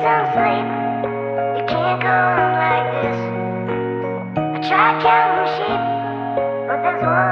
some sleep. You can't go on like this. I try counting sheep, but there's one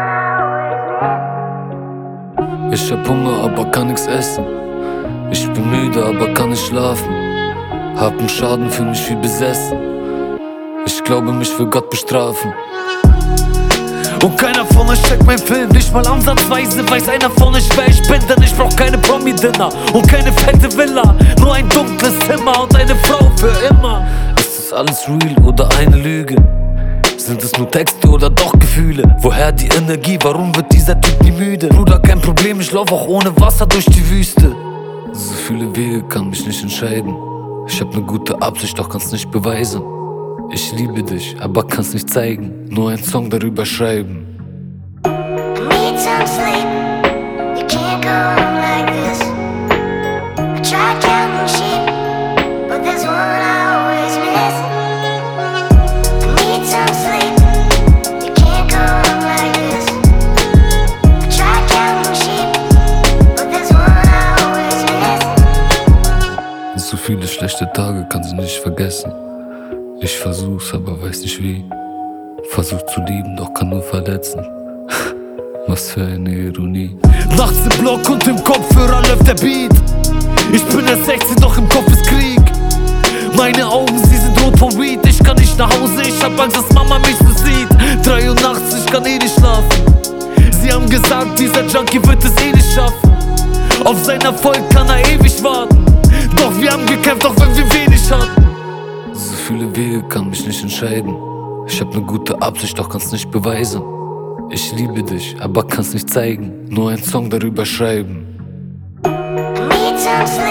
I always miss. Ich hab Hunger, aber kann nix essen. Ich bin müde, aber kann nicht schlafen. Hab 'n Schaden, fühl mich wie besessen. Ich glaube, mich will Gott bestrafen. Und keiner von euch checkt mein Film, nicht mal ansatzweise weiß einer von euch, wer ich bin. Denn ich brauch keine Promi-Dinner und keine fette Villa, nur ein dunkles Zimmer und eine Frau für immer. Ist das alles real oder eine Lüge? Sind es nur Texte oder doch Gefühle? Woher die Energie, warum wird dieser Typ nie müde? Bruder, kein Problem, ich lauf auch ohne Wasser durch die Wüste. So viele Wege, kann mich nicht entscheiden. Ich hab ne gute Absicht, doch kann's nicht beweisen. Ich liebe dich, aber kann's nicht zeigen. Nur ein Song darüber schreiben. Need some sleep. You can't go on like this. I try counting sheep, but there's one I always miss. Need some sleep. You can't go on like this. I try counting sheep, but there's one I always miss. So viele schlechte Tage, kann sie nicht vergessen. Ich versuch's, aber weiß nicht wie. Versuch zu lieben, doch kann nur verletzen. Was für eine Ironie. Nachts im Block und im Kopfhörer läuft der Beat. Ich bin erst 16, doch im Kopf ist Krieg. Meine Augen, sie sind rot vom Weed. Ich kann nicht nach Hause, ich hab Angst, dass Mama mich so sieht. 3 Uhr nachts, ich kann eh nicht schlafen. Sie haben gesagt, dieser Junkie wird es eh nicht schaffen. Auf seinen Erfolg kann er ewig warten. Doch wir haben gekämpft, auch wenn wir wenig hatten. So viele Wege, kann mich nicht entscheiden. Ich hab ne gute Absicht, doch kann's nicht beweisen. Ich liebe dich, aber kann's nicht zeigen. Nur ein Song darüber schreiben. Need some sleep.